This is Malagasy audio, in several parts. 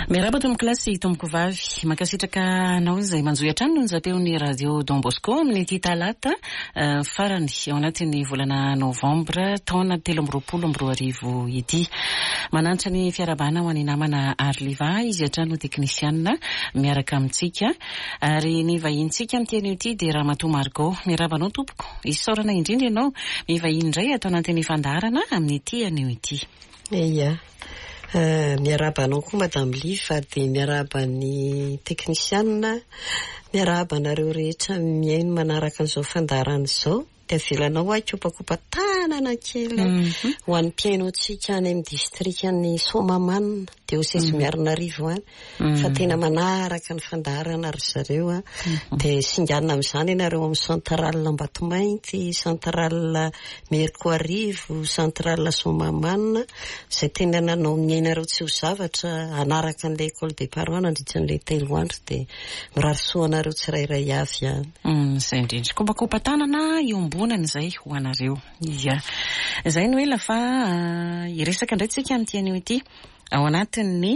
Miaraba tomboko kilasy tomboko vavy makasitraka anao izay manjoy hatrany no njapeon'ny radio Don Bosco amin'ny ity talata farany ao anatin'ny volana novambra taona 2024 ity. Manantra ny fiarabana ho any namana Arliva izy hatrany teknisianina miaraka amintsika ary ny vahintsika amin'ny teny ity dia Ramatoa Margot. Miaraba anao tompoko isaorana indrindra ianao mivahiny indray atao anatin'ny fandarana amin'ny ity anio ity. Iya. Miaraba anao koa Madame Liva dia miaraba ny teknisianina, miaraba anareo rehetra miaino manaraka an'izao fandarana izao. Dia avelanao aikopakopa tanana kely ho an'ny mpiainotsika any amin'ny distrikan'ny Somamanina dia ho sesy Miarinarivo any fa tena manaraka ny fandarana ry zareo dia singanina amin'izany ianareo amin'ny centrale Ambatomainty, centrale Mercoarivo, centrale Somamanina izay tena nanao miainareo tsy ho zavatra anaraka an'ilay école des parents nandritran'ilay telo andro dia mirarisoanareo tsirairay avy any. Izay indrindra kopakopa tanana iombonana izay ho anareo. Ia. Izay no hoe lafa iresaka indray tsika amin'ny tianio ity ao anatin'ny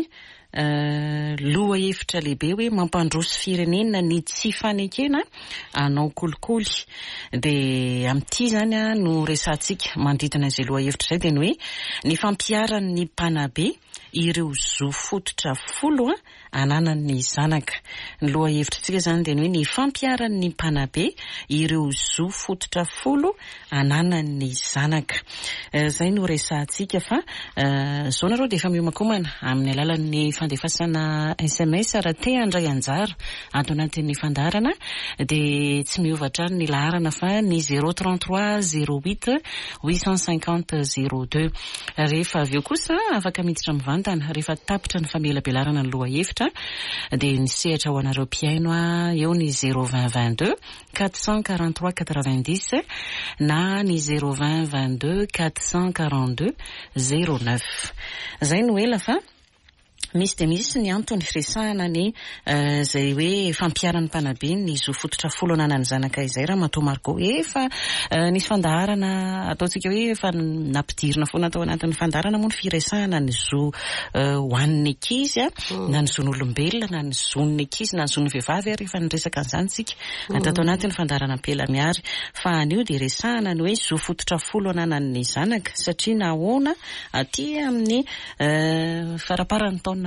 loha hevitra lehibe hoe mampandroso firenena ny tsy fanekena anao kolikoly dia amin'ity zany no resantsika mandritana izay loha hevitra izay dia ny hoe ny fampiaran'ny mpanabe ireo zo fototra 10 ananan'ny zanaka. Ny loha hevitrintsika zany dia ny hoe ny fampiaran'ny mpanabe ireo zo fototra 10 ananan'ny zanaka. Zay no resantsika fa zao nareo dia efa miomakomana amin'ny alalan'ny fandefasana SMS raha te handray anjara ato anatin'ny fandarana dia tsy miovatra ny laharana fa ny 033 08 850 02. Rehefa avy eo kosa afaka miditra mivantana rehefa tapitra ny famelabelarana ny loha hevitra dia ny sehatra ho anareo mpiaino eo ny 020 22 443 90 na ny 020 22 442 09. Zay no ela fa misy dia misy ny antony firesahana ny izay hoe fampiaran'ny mpanabe ny zo fototra 10 ananan'ny zanaka izay Ramatoa Margot. Efa nisy fandaharana ataontsika hoe efa nampidirina foana atao anatin'ny fandaharana moa ny firesahana ny zo hoan'ny ankizy na ny zon'olombelona na ny zon'ny ankizy na ny zon'ny vehivavy ary efa niresaka an'izany tsika atao anatin'ny fandaharana ampela miary fa anio dia resahana ny hoe zo fototra 10 ananan'ny zanaka satria nahoana aty amin'ny faraparan'ny taona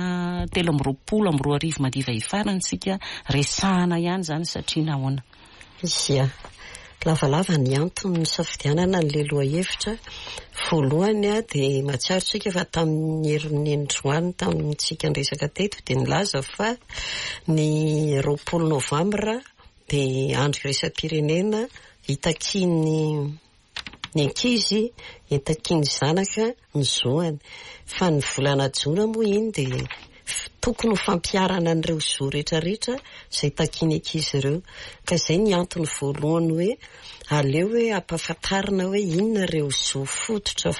2024 madiva ifarantsika resahana ihany zany satria nahoana. Ia. Lavalava ny antony ny safidianana n'ilay loha hevitra voalohany dia mahatsiarotsika fa tamin'ny herin'ny androany tamintsika niresaka teto dia nilaza fa ny 20 novambra dia andro iraisam-pirenena hitakiny ny ankizy hitakiny zanaka ny zoany fa ny volana jona moa iny dia tokony ho fampiarana an'ireo zo rehetrarehetra izay takiny ankizy ireo ka izay ny antony voalohany hoe aleo hoe ampahafantarina hoe inona ireo zo fototra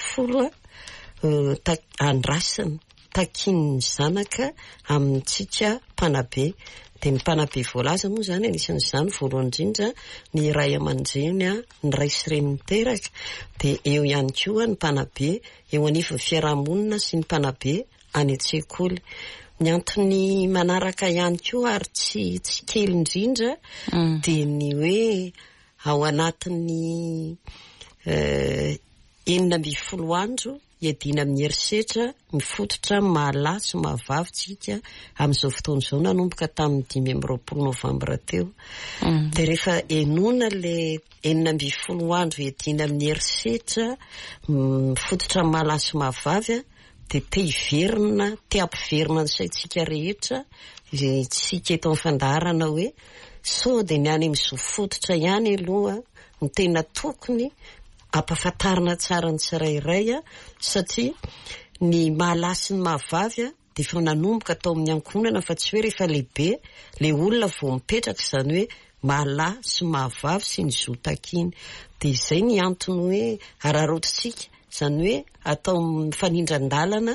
10 andrasana takiny ny zanaka amintsika mpanabe. Dia ny mpanabe voalaza moa zany anisan'izany voalohany indrindra ny ray aman-dreny ny ray sy reny miteraka dia eo ihany koa ny mpanabe eo anivon'ny fiarahamonina sy ny mpanabe any an-tsekoly. Ny antony manaraka ihany koa ary tsy kely indrindra dia ny hoe ao anatin'ny 9 andro iadina amin'ny herisetra mifototra mahalahy sy mahavavytsika amin'izao fotoana izao nanomboka tamin'ny 20 novambra teo. Dia rehefa enona ilay 9 andro iadina amin'ny herisetra mifototra mahalahy sy mahavavy dia te ampiverina ny saintsika rehetra tsika eto amin'ny fandaharana hoe sao dia ny any amin'izao fototra ihany aloha ny tena tokony ampahafantarina tsara ny tsirairay satria ny mahalahy sy ny mahavavy dia efa nanomboka atao amin'ny ankonana fa tsy hoe rehefa lehibe ilay olona vao mipetraka izany hoe mahalahy sy mahavavy sy ny zo takiny. Dia izay ny antony hoe ararotontsika izany hoe atao mifanindran-dalana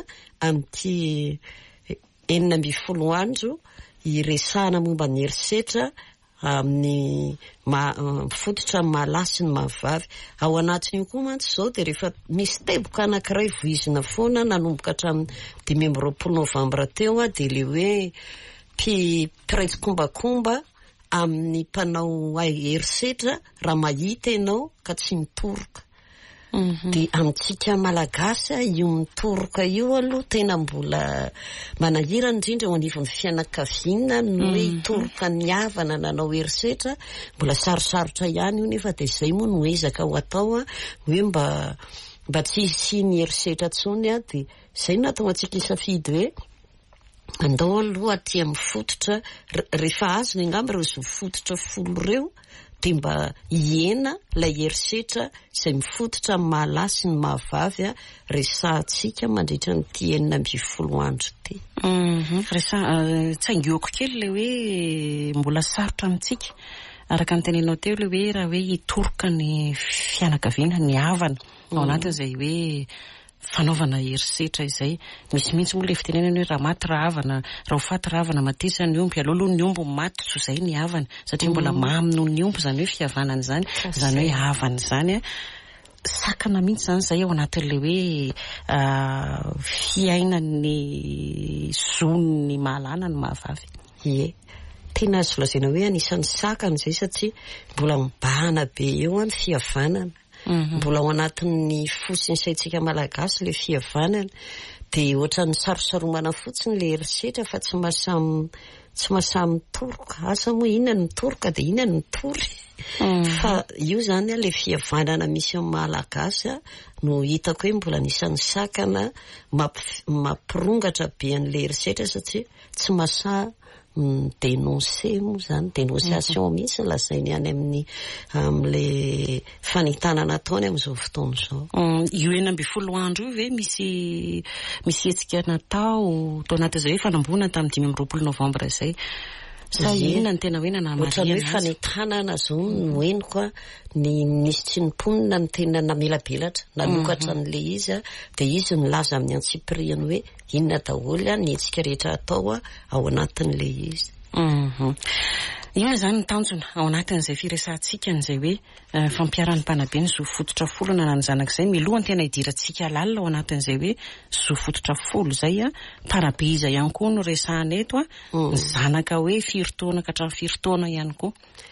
amin'ity 9 andro iresahana momba ny herisetra amin'ny fototra mahalasy ny mahavavy. Ao anatin'io koa mantsy zao dia rehefa misy teboka anankiray voizina foana nanomboka hatramin'ny 20 Novambra teo dia le hoe mpiraiky-kombakomba amin'ny mpanao herisetra raha mahita ianao ka tsy mitoroka. Dia amintsika malagasy io mitoroka io aloha tena mbola manahirana indrindra ho anivon'ny fianakaviana no hoe hitoroka ny havana nanao herisetra, mbola sarosarotra ihany io nefa dia izay moa no ezaka ho atao hoe mba tsy hisiny herisetra tsony dia izay natao antsika isafidy hoe andao aloha aty amin'ny fototra rehefa azo ny angamba ireo fototra 10 ireo dia mba hiena ilay herisetra izay mifototra amin'ny mahalasy ny mahavavy resahantsika mandritra ny 10 andro ty. Tsaingioko kely le hoe mbola sarotra amintsika araka ny tenenao teo le hoe raha hoe hitoroka ny fianakaviana ny havana ao anatin'izay hoe fanaovana herisetra izay misy mihitsy moa le fitenenana hoe raha maty rahavana raha ho faty rahavana matisa ny omby aloha ny omby maty so izay ny havana satria mbola mamy noho ny omby zany hoe fihavanana zany hoe havana zany sakana mihitsy zany izay ao anatin'le hoe fiainan'ny zon'ny mahalana ny mahavavy. Tena azo lazaina hoe anisan'ny sakana izay satria mbola mibahana be eo ny fihavanana. Mbola ao anatin'ny fosiny saintsika malagasy le fihavanana dia ohatran'ny sarosaromana fotsiny le herisetra fa tsy mahasamy mitoroka. Asa moa inona ny mitoroka dia inona ny mitory. Fa io zany le fihavanana misy amin'ny malagasy no hitako hoe mbola anisan'ny sakana mampirongatra be an'le herisetra satria tsy mahasa dénoncer moa zany dénonciation mihitsy lazainy any amin'le fanitanana ataony amin'izao fotoana izao. Io 12 andro io ve misy hetsika natao tao anatin'izay hoe fanambona tamin'ny 20 Novambra izay sa inona ny tena hoe nanamariana ohatran'ny hoe fanitanana zao no henoko ny nisy tsy nimponina ny tena namelabelatra nanokatra n'le izy dia izy milaza amin'ny antsipriany hoe inona daholo ny hetsika rehetra atao ao anatin'le izy. Io zany ny tanjona ao anatin'izay firesantsika n'izay hoe fampiaran'ny mpanabe ny zo fototra 10 na ny zanak'izay milohany tena hidirantsika lalina ao anatin'izay hoe zo fototra 10 zay mpanabe iza ihany koa no resahana eto ny zanaka hoe 4 taona ka hatramin'ny 4 taona ihany koa.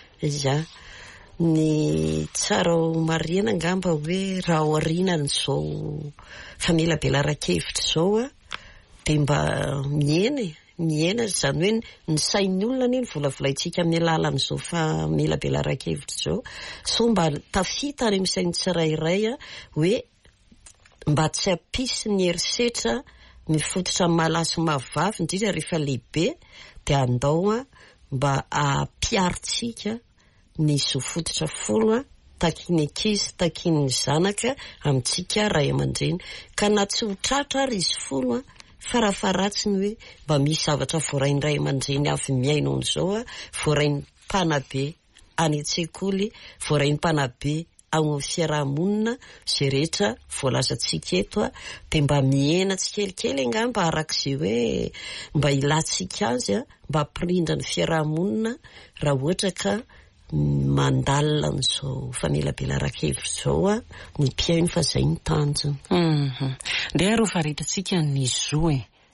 Ny tsara ho mariana angamba hoe raha ao aorianany izao famelabelaran-kevitra izao dia mba miena zany hoe ny sain'ny olona ny volavolaitsika amin'ny alalan'izao famelabelaran-kevitra izao so mba tafita any amin'ny sain'ny tsirairay hoe mba tsy hampisy ny herisetra mifototra amin'ny mahalasy mahavavy indrindra rehefa lehibe dia andao mba hampiaritsika ny zo fototra 10 takiny ankizy takiny ny zanaka amintsika ray aman-dreny ka na tsy ho tratra ary izy 10 farafaratsiny hoe mba misy zavatra voarainy ray aman-dreny avy miaina an'izao voarainy mpanabe any an-tsekoly voarainy mpanabe ao fiarahamonina izay rehetra voalazantsika eto dia mba miena tsikelikely angamba arak'izay hoe mba ilatsika azy mba hampirindra ny fiarahamonina raha ohatra ka mandalina n'izao famelabelaran-kevitra izao ny mpiaino fa izay ny tanjona. Ndeha ro faritantsika ny zo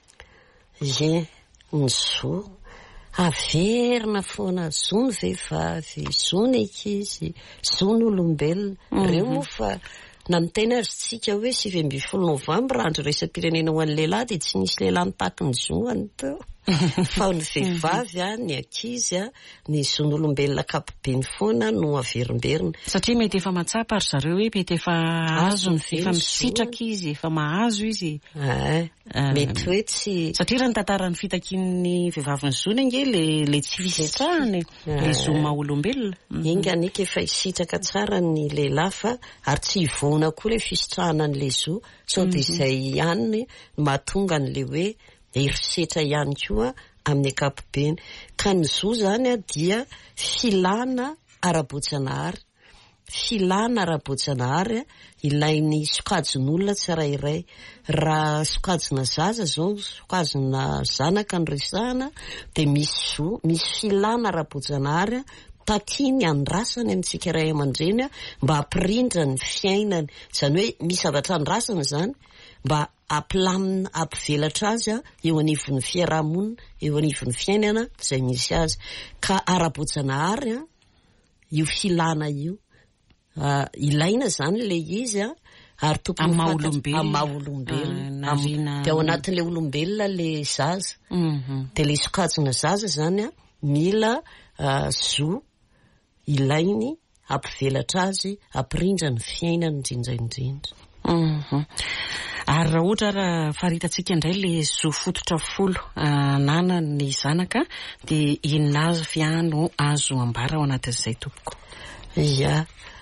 ny zo averina foana zo ny vehivavy zo ny ankizy zo ny olombelona reo moa fa na mitena azy tsika hoe 20 Novambra andro raisam-pirenena ho an'ny lehilahy dia tsy nisy lehilahy nitaky ny zo any teo fa ny vehivavy ny ankizy ny zon'olombelona kapobeny foana no averimberina satria mety efa matsapa ary zareo hoe mety efa azo ny efa misitraka izy efa mahazo izy mety hoe tsy satria raha ny tantaran'ny fitakin'ny vehivavy ny zony ange le tsy fisitrahany le zo maha-olombelona inganika efa hisitraka tsara ny lehilahy fa ary tsy hivona koa le fisitrahana n'le zo so dia izay ihany mahatonga n'le hoe herisetra ihany koa amin'ny ankapobeny ka ny zo zany dia filana ara-bojanahary filana ara-boajanahary ilain'ny sokajin'olona tsirairay. Raha sokajina zaza zao, sokajina zanaka ny resahana, de misy filana ara-boajanahary takiany andrasany amintsika ray aman-dreny mba hampirindra ny fiainany. Zany hoe misy zavatra andrasana zany mba ampivelatra azy eo anivon'ny fiarahamonina, eo anivon'ny fiainana izay misy azy. Ka ara-boajanahary io filana io ilaina zany le izy ary tokony amaha-olombelona de ao anatin'le olombelona le zaza. De le sokajina zaza zany mila zo ilainy ampivelatra azy, ampirindra ny fiainany indrindraindrindra. Ary raha ohatra raha faritantsika indray le zo fototra folo nana ny zanaka, de inona fiano azo ambara ao anatin'izay tompoko? Ia,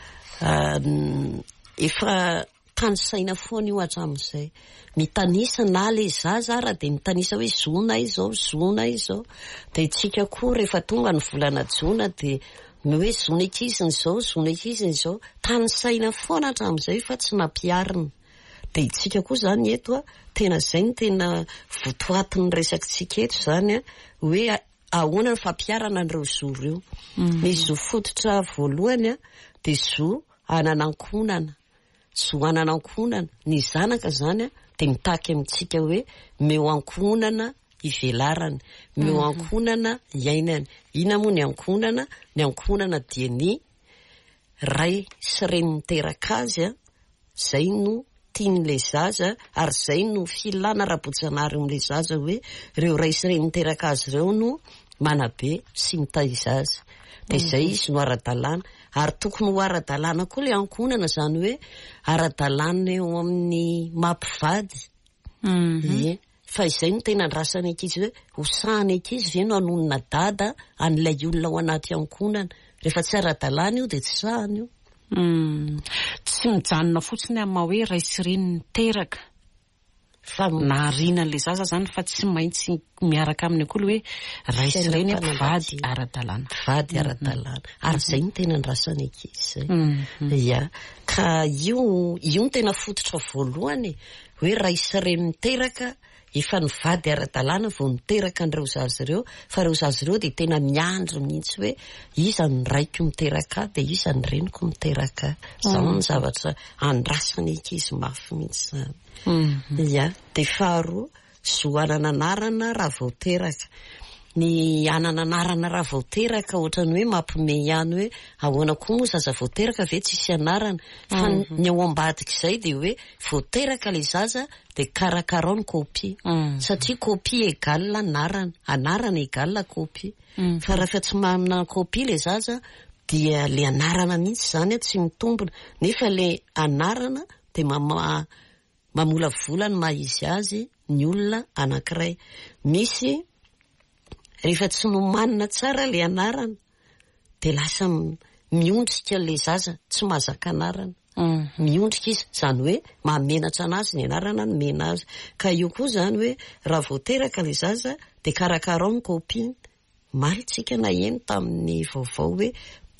efa tanisaina foana io hatramin'izay. Mitanisa na le zaza raha de mitanisa hoe zona izao. De tsika koa rehefa tonga ny volana jona de hoe zona ekiziny izao, tanisaina foana hatramin'izay fa tsy nampiarina. De tsika koa zany eto tena zay ny tena votoatin'ny resakitsika eto zany hoe ahoana ny fampiarana an'ireo zo reo. Ny zo fototra voalohany de zo ananankonana. Ny zanaka zany de mitaky amintsika hoe meo ankonana ivelarany, meo ankonana iainany. Ina moa ny ankonana? Ny ankonana dia ny ray sy reny miteraka azy zay no tian'le zaza, ary zay no filana ara-boajanahary amin'le zaza hoe reo ray sy reny miteraka azy reo no manabe sy mitaiza azy. De zay izy no ara-dalàna. Ary tokony ho ara-dalàna koa le ankonana, zany hoe ara-dalàna eo amin'ny mampivady. Fa izay no tena andrasany ankizy hoe hosahany ankizy ve no anonona dada an'ilay olona ao anaty ankonana. Rehefa tsy ara-dalàna io de tsy sahany io. Tsy mijanona fotsiny amin'ny hoe ray sy reny niteraka fa naharinan'le zaza zany, fa tsy maintsy miaraka aminy akolo hoe ray sy reny mpivady ara-dalàna. Vady ara-dalàna. Ary zay no tena andrasany ankizy zay. Ia, ka io no tena fototra voalohany hoe ray sy reny niteraka, efa ny vady ara-dalàna vao niteraka an'ireo zaza ireo. Fa ireo zaza ireo de tena miandry mihitsy hoe iza ny raiko miteraka de iza ny reniko miteraka. Zao ny zavatra andrasany ankizy mafy mihitsy zany. Ia, de faharoa, zo anananarana raha vao teraka. Ny anananarana raha vao teraka ohatrany hoe mampime ihany hoe ahoana koa moa zaza vao teraka ve tsisy anarana. Fa ny ao ambadika izay de hoe vao teraka le zaza de karakarao ny kopia. Satria kopia égale anarana égale kopia. Fa rehefa tsy manana kopia le zaza dia le anarana mihitsy zany tsy mitombona. Nefa le anarana de mamola vola ny maha-izy azy ny olona anankiray. Misy rehefa tsy nomanina tsara le anarana de lasa miondrika le zaza tsy mahazaka anarana. Miondrika izy, zany hoe mahamenatra anazy ny anarana ny mena azy. Ka io koa zany hoe raha vao teraka le zaza de karakarao ny kopiny. Malitsika na eny tamin'ny vaovao hoe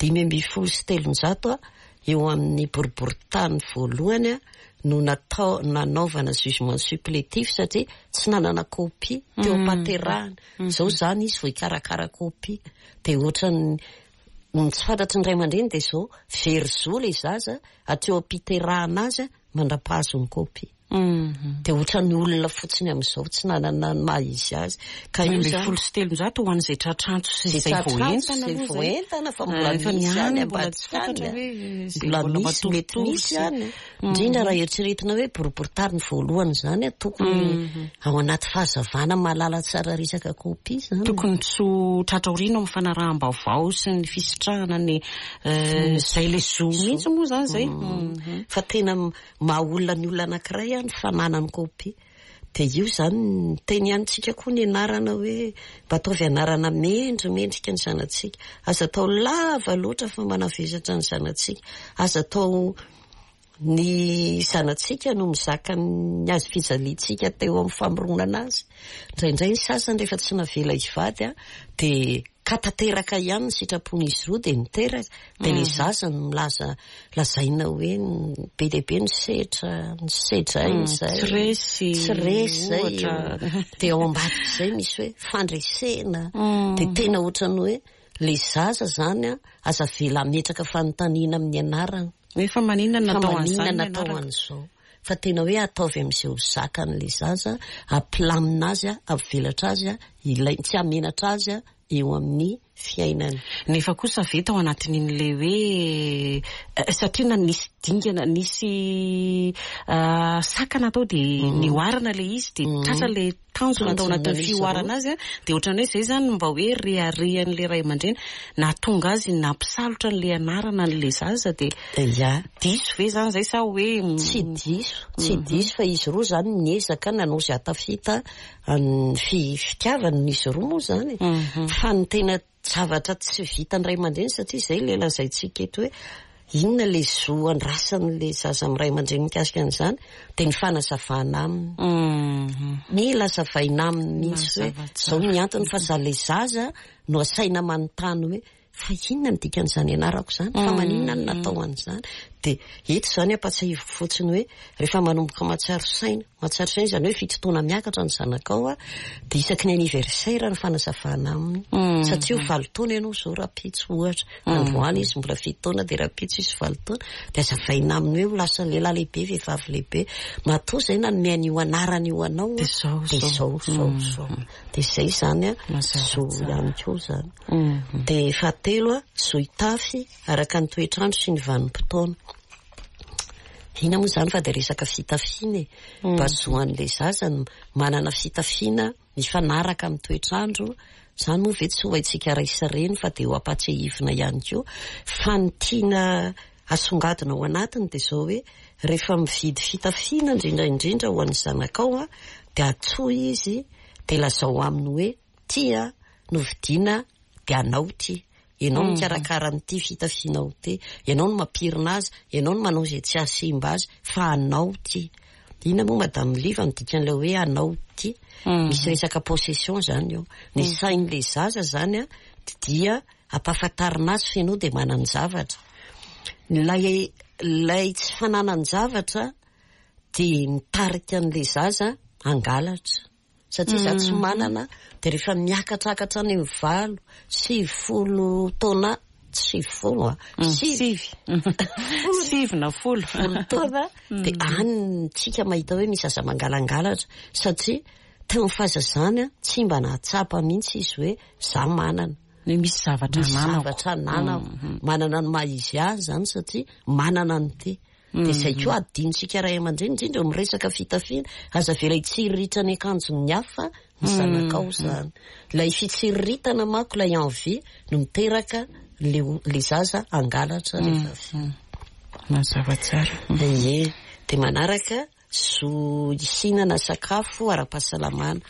5,3 eo amin'ny boriboritany voalohany no nanaovana jugement supplétif satria tsy nanana kopia teo am-paterahana. Zao zany izy vao ikarakara kopia. De ohatra ny tsy fantatry ny ray aman-dreny de zao verzo le zaza ateo am-piterahana azy mandra-pahazo ny kopia. De ohatra ny olona fotsiny amin'izao tsy nanana ny maha-izy azy. Ka io zany 5,3 ho an'izay tratranto sy izay voentana fa mbola misy any ambadikany. Mbola misy mety misy any. Indrindra raha eritreretina hoe boriboritany voalohany zany tokony ao anaty fahazavana mahalala tsara resaka kopia zany. Tokony tsy tratraoriana amin'ny fanaraham-baovao sy ny fisitrahana ny zay le zo mihitsy moa zany zay. Fa tena maha olona ny olona anankiray ny fananany kopia. De io zany teny antsika koa ny anarana hoe mba ataovy anarana mendrika ny zanatsika. Aza atao lava loatra fa manavesatra ny zanatsika. Aza atao ny zanatsika no mizaka ny azy fijaliantsika teo amin'ny famoronana azy. Indraindray ny sasany rehefa tsy navela hivady de ka tanteraka ihany ny sitrapon'izy roa de niteraka de le zaza lazaina hoe be deaibe ny sedra izay tsy resy zay de ao ambady zay misy hoe fandresena de tena ohatrany hoe le zaza zany aza vela metraka fanontaniana amin'ny anarana efa maninona natao an'izao fa tena hoe ataovy amin'izay ho zakan'le zaza ampilamina azy ampivelatra azy ilay tsy amenatra azy eo amin'ny fiainany nefa kosa vita ao anatin'in'le hoe satria na nisy dingana nisy sakana atao de nioarana le izy de tratra le tanjo natao anatin'ny fioarana azy de ohatrany hoe zay zany mba hoe reharehan'le ray aman-dreny nahatonga azy nampisalotra n'le anarana n'le zaza de diso ve zany zay sa hoe tsy diso fa izy roa zany miezaka nanosy atafita fitiavany izy roa moa zany fa ny tena zavatra tsy vitany ray aman-dreny satria zay le lazaitsika eto hoe inona le zoandrasan'le zaza amin'ny ray aman-dreny mikasika an'izany de ny fanazavana aminy mila zavaina aminy mihitsy hoe zao ny antony fa za le zaza no asaina manontany hoe fa inona ny dikan'izany ianarako zany fa maninona ny natao an'izany de eto zany ampatsiahivo fotsiny hoe rehefa manomboka matsaro saina zany hoe fitotoana miakatra ny zanakao de isaky ny anniversaire ny fanazavana aminy satria ho valitaona ianao zao rapitsy ohatra androany izy mbola fitotoana de rapitsy izy valitaona de azavaina aminy hoe ho lasa lehilahy lehibe vehivavy lehibe matoa zay nanome an'io anarana io anao de zao de zay zany zo ihany ko zany de fahatelo zoitafy araka ny toetrandro sy ny vanim-potoana ina moa zany fa de resaka fitafiana mba zoan'le zaza manana fitafiana mifanaraka amin'ny toetrandro zany moa ve tsy ho haitsika raisareny fa de ho apatsiahivina ihany ko fa ny tiana asongadina ao anatiny de zao hoe rehefa mividy fitafiana indrindra ho an'ny zanakao de atsoa izy de lazao aminy hoe tia no vidiana de anao ty ianao no mikarakara n'ity fitafianao ty ianao no mampirina azy ianao no manao zay tsy asimba azy fa anao ty ina moa madame Liva midikan'ilay hoe anao ty misy resaka possession zany eo ny sain'le zaza zany dia ampahafantarina azy fa ianao de manany zavatra lay tsy fananany zavatra de mitarika an'le zaza angalatra satria za tsy manana de rehefa miakatrakatra any amin'ny 20 taona 70 taona de anytsika mahita hoe misy aza mangalangalatra satria teo amin'ny fahazazany tsy mba nahatsapa mihitsy izy hoe za manana misy zavatra manana ny maha izy azy zany satria manana ny ty de zay koa adinitsika ray aman-dreny indrindra miresaka fitafiana aza vela itsiriritana ny akanjon'ny hafa ny zanakao zany lay fitsiriritana manko lay envie no miteraka le zaza angalatra rehefa mazava tsara de manaraka zo isinana sakafo ara-pahasalamana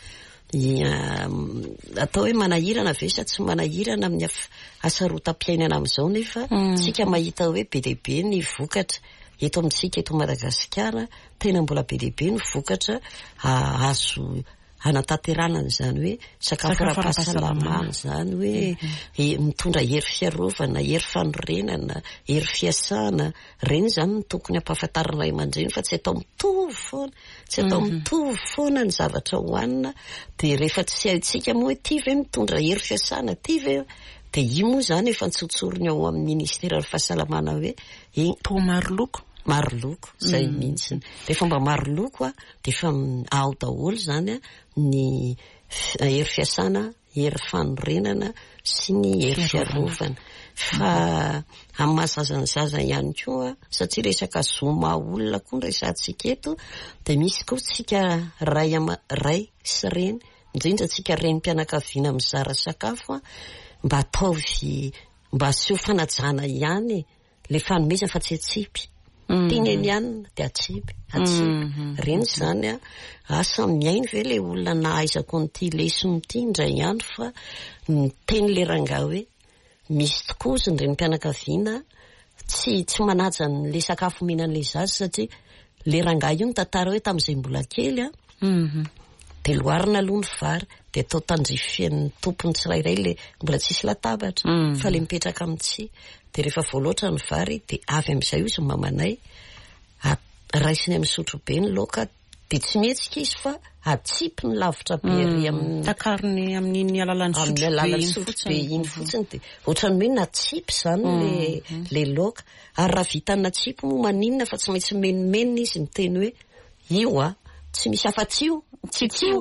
atao hoe manahirana ve sa tsy manahirana amin'ny asarotam-piainana amin'izao nefa tsika mahita hoe be deaibe ny vokatra eto amintsika eto Madagasikara tena mbola be deaibe ny vokatra azo anatanterana zany hoe sakafo ara-pahasalamana zany hoe mitondra hery fiarovana, hery fanorenana, hery fiasana reny zany ny tokony ampahafantarina ray aman-dreny fa tsy atao mitovy foana ny zavatra hoanina de rehefa tsy haitsika moa hoe ty ve mitondra hery fiasana ty ve de io moa zany efa ntsotsoriny ao amin'ny ministera fahasalamana hoe po maro loko zay mihitsy de fomba maro loko de fa ao daholo zany ny hery fiasana, hery fanorenana sy ny hery fiarovana fa amin'ny mahazazany zaza ihany koa satria resaka zoma olona koa resantsika eto de misy koa tsika ray sy reny indrindra tsika renim-pianakaviana mizara sakafo mba ataovy mba sy ho fanajana ihany le fanomezana fa tsy atsipy tineny ihany de atsipy reny zany asa miainy ve le olona nahaizako n'ity lesony ity indray ihany fa teny le rangahy hoe misy tokoa izy ny renim-pianakaviana tsy manaja le sakafo mihinan'le zaza satria le rangahy io ny tantara hoe tamin'izay mbola kely de loarina aloha ny vary de atao tandrifian'ny tompony tsirairay le mbola tsisy latabatra fa le mipetraka amitsy de rehefa voaloatra ny vary de avy am'izay izy mamanay raisiny amin'ny sotro be ny laoka de tsy mihetsika izy fa atsipy ny lavitra be ry takariny amin'ny alalan'ny sotro be iny fotsiny de ohatrany hoe natsipy zany le laoka ary raha vitany natsipy moa maninona fa tsy maintsy menimenina izy miteny hoe io tsy misy afa-tsio tsitsio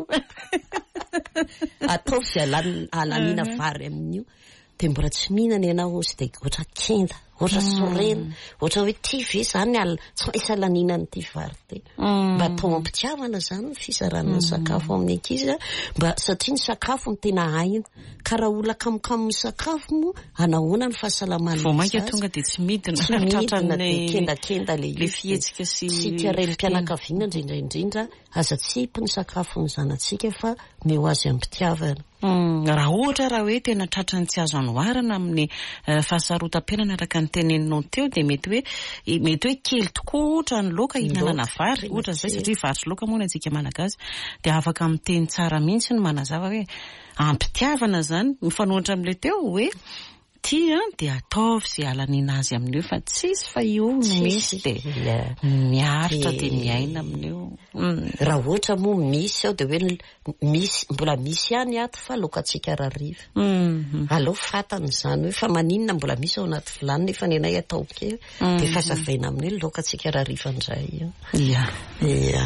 atao sy alanina vary amin'io de mbola tsy mihinana ianao izy de ohatra kenda ohatra sorena ohatra hoe ty ve zany tsy maintsy alanina n'ity vary ty mba atao ampitiavana zany ny fisarana ny sakafo amin'ny ankizy mba satria ny sakafo ny tena aina ka raha olona kamokamo ny sakafo moa anahoana ny fahasalamana vao mainka tonga de tsy midina kendakenda le fihetsika sy tiareny mpianakaviana indrindra aza tsipy ny sakafo ny zanatsika fa meo azy ampitiavana raha ohatra raha hoe tena tratrany tsy azo anoharana amin'ny fahasarotam-piainana araka ny teneninao teo de mety hoe kely tokoa ohatra ny laoka hihinanana vary ohatra zay satria vary sy laoka moa antsika malagasy de afaka miteny tsara mihitsy ny manazava hoe ampitiavana zany mifanohitra amin'le teo hoe tia de ataovy sy alanina azy amin'io fa tsisy fa io no misy de miaritra de miaina amin'io raha ohatra moa misy ao de hoe mbola misy ihany ato fa lokatsika rariva aleo fatany zany hoe fa maninona mbola misy ao anaty vilany nefa ny anay atao kely de fazavaina amin'ny hoe lokatsika rariva indray io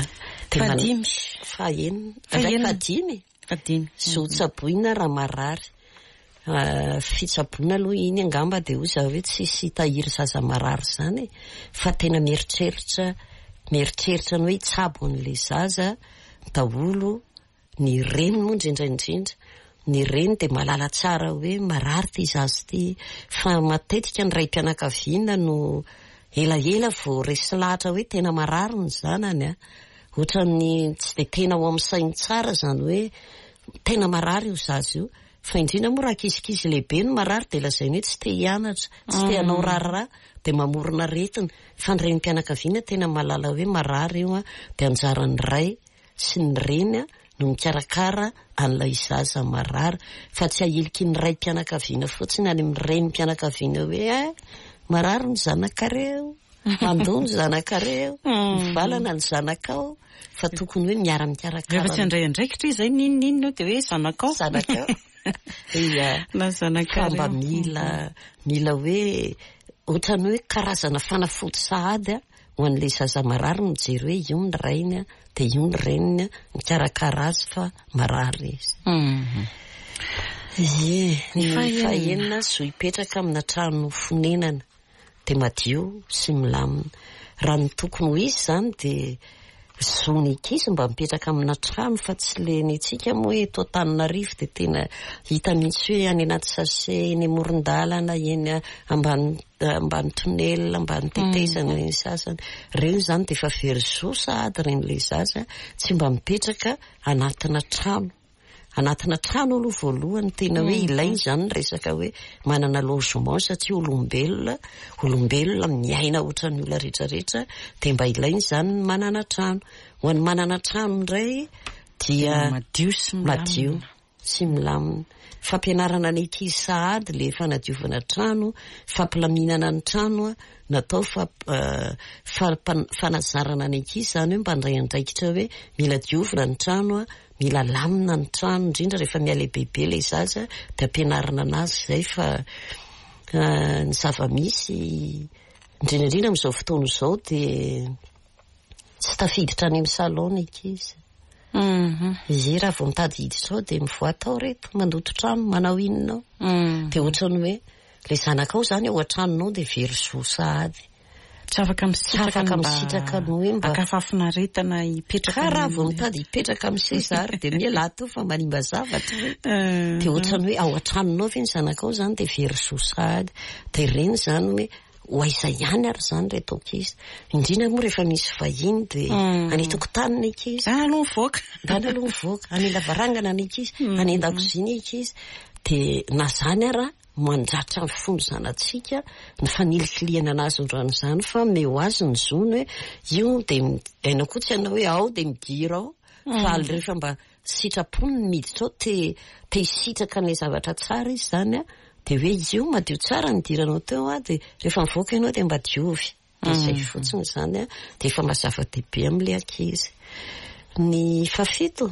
fadimy zotsaboina raha marary fitsaboina aloha iny angamba de ho za hoe tsisy tahiry zaza marary zany fa tena mieritreritra ny hoe hitsabo n'le zaza daholo ny reny moa indrindraindrindra ny reny de malala tsara hoe marary ty zazy ty fa matetika ny ray mpianakaviana no elaela vo resy lahatra hoe tena marary ny zanany ohatrany tsy de tena ho amin'ny sainy tsara zany hoe tena marary io zazy io fa indrindra moa raha kizikizy lehibe no marary de lazainy hoe tsy te hianatra tsy te hanao rariraha de mamorona retina fa ny reny mpianakaviana tena malala hoe marary io de anjaran'ny ray sy ny reny no mikarakara an'ilay zaza marary fa tsy ahiliky ny ray mpianakaviana fotsiny any amin'ny reny mpianakaviana hoe marary ny zanakareo mandoa ny zanakareo mivalana ny zanakao fa tokony hoe miara-mikarakara rehefa tsy andray andraikitra izay ninninino de hoe zanakao na zanakao mba mila hoe ohatrany hoe karazana fanafody sahady ho an'le zaza marary mijery hoe io ny rainy de io ny reniny mikarakara azy fa marary izy ny fahenina zo hipetraka amina trano fonenana de madio sy milamina raha ny tokony ho izy zany de zony ikizy mba mipetraka amina trano fa tsy le nytsika moa eto Antananarivo de tena hita mihitsy hoe any anaty sase eny amoron-dalana eny ambany tonel ambany tetezana ny sasany reny zany de efa very zo sahady reny le zaza tsy mba mipetraka anatina trano aloha voalohany tena hoe ilainy zany resaka hoe manana logement satria olombelona miaina ohatran'ny olona rehetrarehetra de mba ilainy zany manana trano ho an'ny manana trano indray dia madio sy milamina fampianarana ny ankizy sahady le fanadiovana trano fampilaminana ny trano natao fanazarana ny ankizy zany hoe mba ndray andraikitra hoe mila diovina ny trano mila lamina ny trano indrindra rehefa mialehibebe le zaza de ampianarana anazy zay fa ny zava-misy indrindraindrindra am'izao fotoana izao de tsy tafiditra any amin'ny salon ikizy izy raha vao mitady hiditra ao de mivoatao reto mandoto trano manao inonao de ohatrany hoe le zanakao zany ao an-tranonao de very zo sahady tsy afaka misitraka no hoe mba akafafinarentana hipetraka ka raha vao mitady hipetraka amin'ny sezary de miala to fa manimba zavatra de ohatrany hoe ao an-tranonao ve ny zanakao zany de very zo sahady de reny zany hoe ho aiza ihany ary zany reto ankizy indrindra moa rehefa misy vahiny de any tokotaniny ankizy aloha mivoaka any lavarangana ny ankizy any an-dakoziny ankizy de na zany ara mandratra ny fony zanatsika ny fanilikiliana anazy androan'izany fa meo azy ny zony hoe io de hainao koa tsy hanao hoe ao de migira ao faly rehefa mba sitrapony miditra ao te hisitraka an'ilay zavatra tsara izy zany a de hoe izy io madio tsara nidiranao teo a de rehefa mivoaka ianao de mba diovy de zay fotsiny zany a de efa mazava-dehibe am'le ankizy. Ny fafito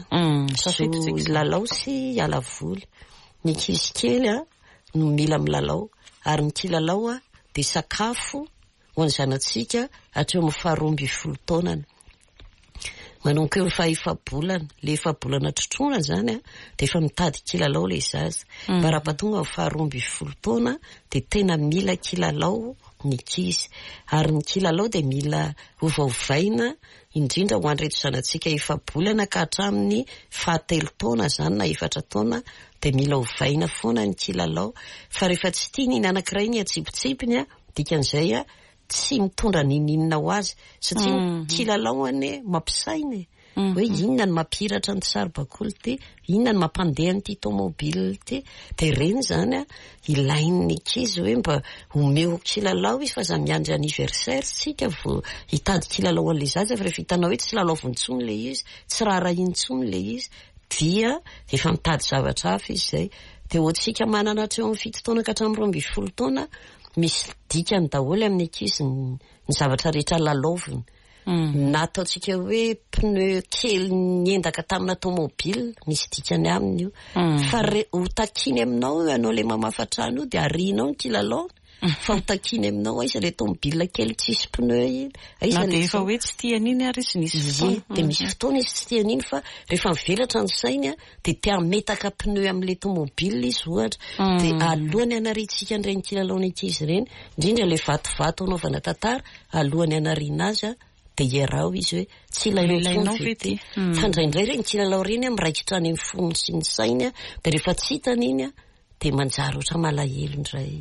lalao sy ala voly. Ny ankizy kely a no mila milalao ary ny kilalao a de sakafo ho an'ny zanatsika hatreo amin'ny 12 taonany. Manomboka eo fa efa-bolana, le efa-bolana trotrona zany a de efa mitady kilalao le zaza. Marapatonga amin'ny 12 taona de tena mila kilalao ny ankizy ary ny kilalao de mila ovaovaina indrindra ho an'ireto zanatsika efa-bolana ka hatramin'ny 7 taona zany na 4 taona de mila ovaina foana ny kilalao fa rehefa tsy tiany iny anankiray ny atsipitsipiny a dikan'izay a tsy mitondra nininona ho azy satria kilalao ane mampisainy hoe inona ny mampiratra ny saribakoly ty, inona ny mampandeha n'ity tomobile ty, de reny zany a ilain'ny ankizy hoe mba omeo kilalao izy fa za miandry anniversaire tsika vo hitady kilalao an'le zaza fa rehefa hitanao hoe tsy lalaovontsony le izy, tsy raharaha intsony le izy dia efa mitady zavatra hafa izy zay. De ohatsika manana hatreo amin'ny 7 taona ka hatramin'ny 12 taona misy dikany daholo amin'ny ankizy ny zavatra rehetra lalaoviny. Na ataotsika hoe pneu kely niendaka tamina tomobile misy dikany aminy io fa ho takiny aminao ianao le mamafatrano io de arianao ny kilalao fa ho takiny aminao izy le tomobile kely tsisy pneu iny na de efa hoe tsy tian'iny ary izy nisy de misy fotoana izy tsy tian'iny fa rehefa mivelatra ny sainy a de te hametaka pneu am'le tomobile izy ohatra de alohany anaritsika an'ireny kilalaony ankizy ireny indrindra le vatovato anaovana tantara alohany anarina azy a de iarao izy hoe tsy ilainao vety fa indraindray reny kilalao reny a miraikitra any amin'ny fonony sy ny sainy a de rehefa tsy hitany iny a de manjary ohatra malahelo indray.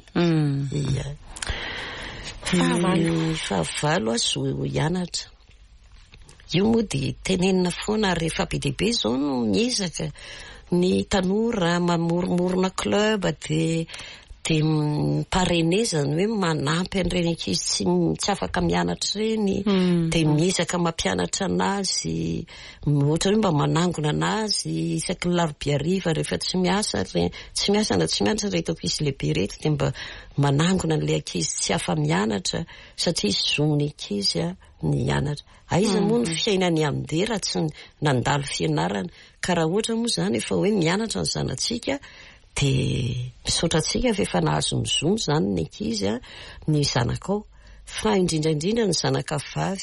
Fahavalo azo hianatra io moa de tenenina foana rehefa be dehibe zao no miezaka ny tanora mamoromorona club de parenezany hoe manampy an'ireny ankizy tsy afaka mianatra reny de miezaka mampianatra anazy ohatra hoe mba manangona anazy isaky ny larobia hariva rehefa tsy miasa na tsy mianatra reto ankizy lehibe reto de mba manangona an'le ankizy tsy afa mianatra satria zon'ny ankizy a ny anatra aiza moa ny fiainany amde raha tsy nandalo fianarana ka raha ohatra moa zany efa hoe mianatra ny zanatsika de misaotratsika fa efa nahazo mizono zany ny ankizy a ny zanakao fa indrindraindrindra ny zanakavavy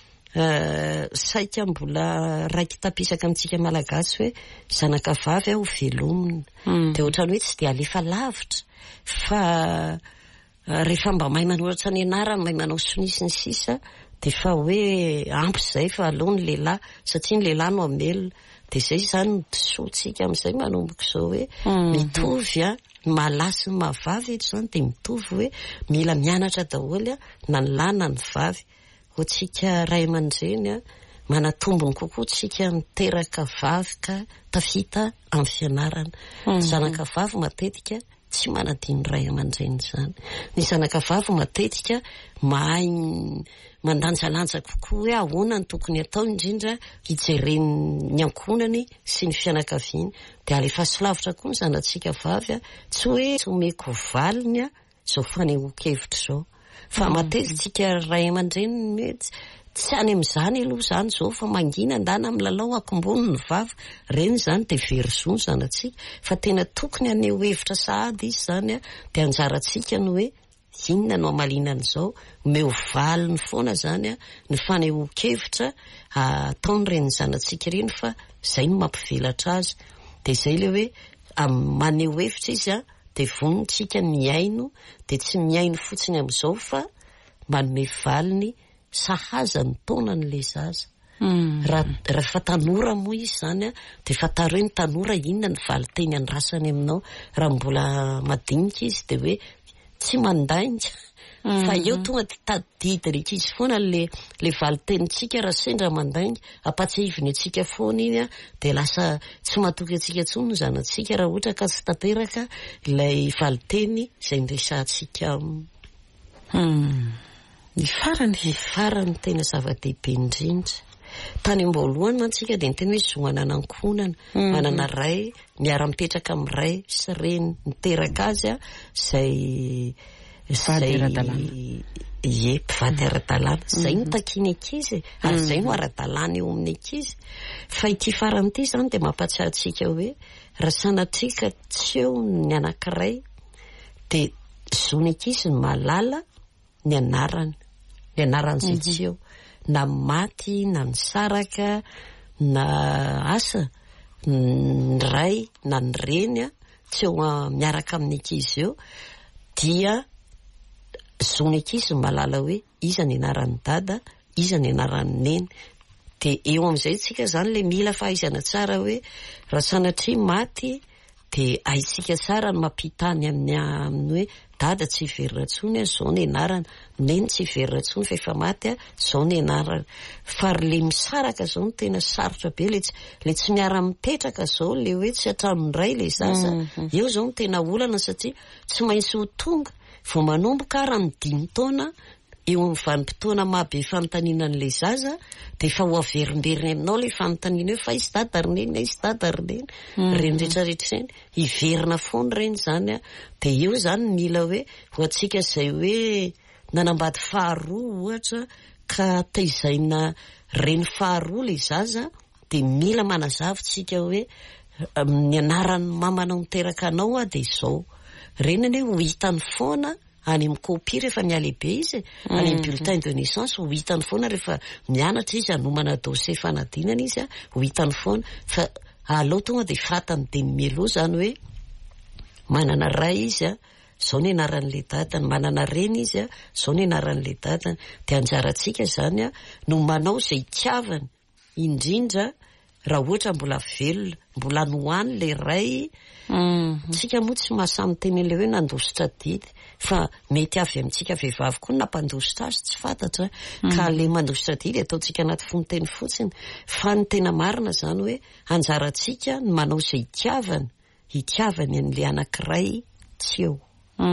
saika mbola raiky tapisaka amintsika malagasy hoe zanakavavy ho velomina de ohatrany hoe tsy de alefa lavitra fa rehefa mba mahay manoratra ny anarany mahay manao sonisy ny sisa de fa hoe ampy zay fa aloha ny lehilahy satria ny lehilahy no amelona de zay zany sotsika am'izay manomboka zao hoe mitovy a malasy ny mahavavy eto zany de mitovy hoe mila mianatra daholy a na ny lahy na ny vavy ho tsika ray aman-dreny a manatombony kokoa tsika miteraka vavy ka tafita amin'ny fianarana zanakavavy matetika tsy manadiny ray aman-dreny zany ny zanakavavy matetika mahay mandanjalanja kokoa hoe ahoana ny tokony atao indrindra hijereny ny ankonany sy ny fianakaviany de alefa solavitra koa ny zanatsika vavy a tsy hoe tsy omeko valiny a zao fanehoan-kevitra zao fa matetika ray aman-dreny mety tsy any am'izany aloha zany zao fa mangina andana am'lalao akombony ny vavy reny zany de veryzo ny zanatsika fa tena tokony aneho hevitra sahady izy zany a de anjaratsika no hoe inona no amalinan'izao meo valiny foana zany a ny fanehoan-kevitra ataony reny zanatsika reny fa zay no mampivelatra azy de zay le hoe maneho hevitra izy a de vonitsika miaino de tsy miaino fotsiny am'izao fa manome valiny sahaza ny taonan'le zaza raha tanora moa izy zany a de fataro hoe ny tanora inona ny valiteny andrasany aminao raha mbola madinika izy de hoe tsy mandainga fa eo tonga de tadidy reky izy foana le valitenitsika raha sendra mandainga apatsahiviny atsika foana iny a de lasa tsy matoky atsika tsony no zanatsika raha ohatra ka tsy tanteraka ilay valiteny izay nresantsika ny farany tena zava-dehibe indrindra tany am-boalohany mantsika dia nyteny hoe zoana anankonana manana ray miara-mipetraka amin'ny ray sy reny niteraka azy a zay mpivady ara-dalàna zay no takiany ankizy ary zay no ara-dalàna eo amin'ny ankizy fa ity faran'ity zany dia mampatsiahy antsika hoe raha sanatrika tsy eo ny anankiray dia zony ankizy ny malala ny anarany zay tsy eo na maty na ny saraka na asa ny ray na ny reny tsy eo miaraka amin'ny ankizy eo dia zony ankizy ny malala hoe iza ny anaran'ny dada iza ny anaran'ny neny dia eo amin'izay tsika zany le mila fahaizana tsara hoe raha sanatria maty dia aitsika tsara ny mampitany amin'ny hoe dada tsy hiverina tsony zao ny anarana neny tsy hiverina tsony fa efa maty zao ny anarana fa le misaraka zao no tena sarotra be le tsy miara-mipetraka zao le hoe tsy hatramin'ny ray le zaza eo zao no tena olana satria tsy maintsy ho tonga vao manomboka raha ny 5 taona eo amin'ny vanim-potoana mahabe fanontanianan'le zaza dia efa ho averimberiny aminao le fanontaniana hoe fa izy dada ry neny na izy dada ry neny reny rehetrarehetra ireny hiverina foana ireny zany dia eo zany mila hoe ho antsika izay hoe nanambady faharoa ohatra ka taizaina reny faharoa le zaza dia mila manazavitsika hoe ny anaran'ny mamanao niteraka anao dia izao renany hoe ho hitany foana any amin'ny copie rehefa mialehibe izy any amin'ny bulletin de naissance ho hitany foana rehefa mianatra izy anomana dossier fanadinana izy ho hitany foana fa alao tonga dia fatany dia melo zany hoe manana ray izy zao ny anaran'le dadany manana reny izy zao ny anaran'le dadany dia anjarantsika zany no manao izay itiavany indrindra raha ohatra mbola velona mbola nohany le ray tsika moa tsy mahasamy tenen'le hoe nandositra didy fa mety avy amintsika vehivavy koa nampandositra azy tsy fantatra ka le mandositra didy ataontsika anaty fonteny fotsiny fa ny tena marina zany hoe anjarantsika ny manao izay hitiavany an'le anankiray tsy eo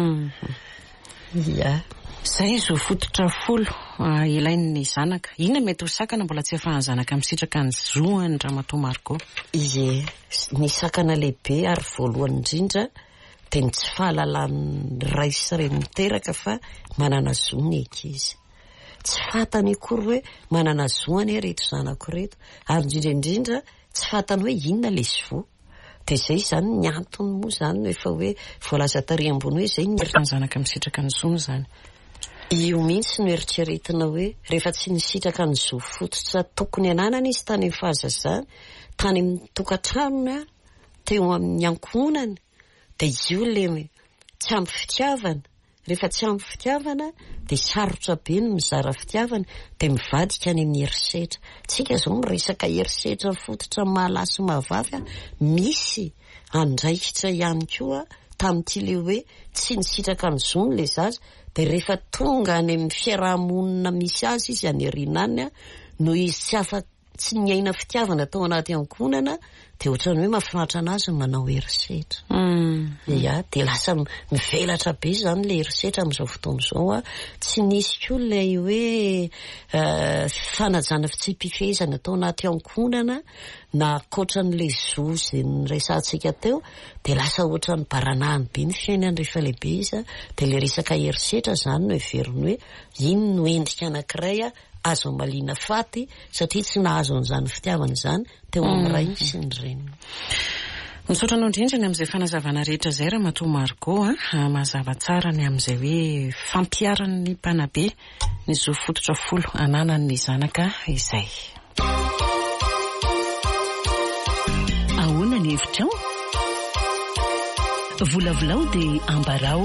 zay izy ho fototra folo ilain'ny zanaka ina mety ho sakana mbola tsy efa zanaka misitraka ny zoany Ramatoa Margot ny sakana lehibe ary voalohany indrindra dia ny tsy fahalalan'ny ray sy reny miteraka fa manana zony ankizy tsy fatany akory hoe manana zoany reto zanako reto ary indrindraindrindra tsy fatany hoe inona le zo dia zay zany ny antony moa zany efa hoe voalaza tary ambony hoe zay ny zanaka misitraka ny zony zany io mihitsy no eritreretina hoe rehefa tsy nisitraka ny zo fototra tokony ananana izy tany amin'ny fahazazana tany amin'ny tokantranony teo amin'ny ankonany dia io le tsy ampy fitiavana rehefa tsy ampy fitiavana dia sarotra be no mizara fitiavana dia mivadika any amin'ny herisetra tsika zao miresaka herisetra fototra mahalasy mahavavy misy andraikitra ihany koa tamin'ity le hoe tsy nisitraka ny zony le zaza dia rehefa tonga any amin'ny fiarahamonina misy azy izy any arinany no izy tsy niaina fitiavana tao anaty ankonana dia ohatrany hoe mahafinaritra anazy manao herisetra dia lasa mivelatra be zany le herisetra amin'izao fotoana izao tsy nisy koa ilay hoe fanajana fitsipifezana tao anaty ankonana na akoatran'le zozy nyresantsika teo dia lasa ohatrany baranahany be ny fiainany rehefa lehibe izy dia le resaka herisetra zany no heveriny hoe ino no endrika anankiray azo malina faty satria tsy nahazo an'izany fitiavana izany teo amin'ny ray sy ny reniny misaotra anao indrindra ny amin'izay fanazavana rehetra izay Ramatoa Margot mazava tsara ny amin'izay hoe fampiaran'ny mpanabe ny zo fototra folo ananan'ny zanaka izay ahoana ny hevitrao volavolao dia ambarao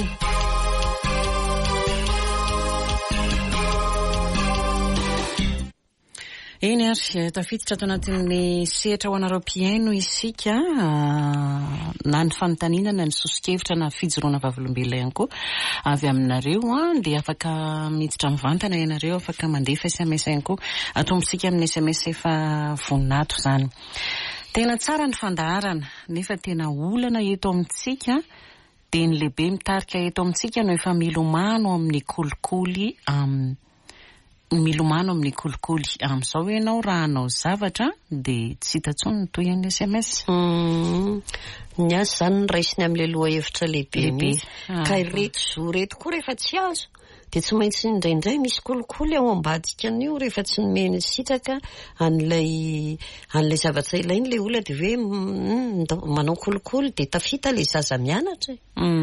eny ary tafiditra ato anatin'ny sehatra ho anareo mpiaino isika na ny fanontaniana ny sosikevitra na fijoroana vavolombelona ihany koa avy aminareo dia afaka miditra mivantana ianareo afaka mandefa SMS ihany koa atombontsika amin'ny SMS efa voninahito zany tena tsara ny fandaharana nefa tena olana eto amintsika dia ny lehibe mitarika eto amintsika no efa milomano amin'ny kolikoly milomano amin'ny kolikoly amin'izao ianao raha anao zavatra dia tsy hita tsony toy ny SMS. Ny azy zany ny raisiny amin'ilay loha hevitra lehibe ka ireto zo reto koa rehefa tsy azo dia tsy maintsy indraindray misy kolikoly ao ambadika an'io rehefa tsy nomeny sitraka an'ilay zavatra ilainy ilay olona dia hoe manao kolikoly dia tafita ilay zaza mianatra.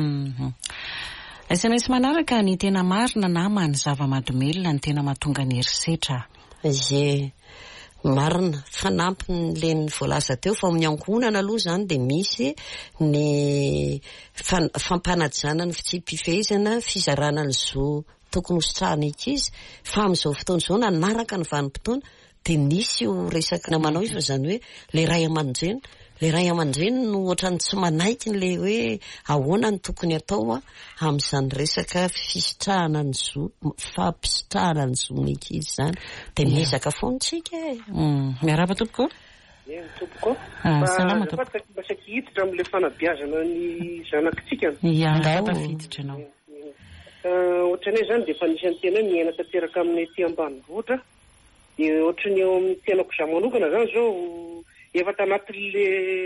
SMS manaraka ny tena marina na many zava-mahadomelina ny tena mahatonga ny herisetra. Ie, marina fanampiny ny voalaza teo fa amin'ny ankohonana aloha zany dia misy ny fampanajana ny fitsipifehezana fizarana ny zo tokony hositrahana ikizy fa amin'izao fotoana izao nanaraka ny vanim-potoana dia nisy io resaka namanao izy fa zany hoe le ray aman-dreny no ohatrany tsy manaiky n'le hoe ahoana ny tokony atao amin'izany resaka fisitrahana ny zo fampisitrahana ny zon'ny ikizy zany dia miezaka foantsika miaraba tompoko tompoko salama tompoko masaky hiditra amin'ilay fanabeazana ny zanakitsika tafiditra anao ohatran'izay zany dia efa nisan'ny tena miaina tanteraka amin'ny aty ambanivohitra dia ohatran'ny eo amin'ny tenako za manokana zany zao efa tanatin'le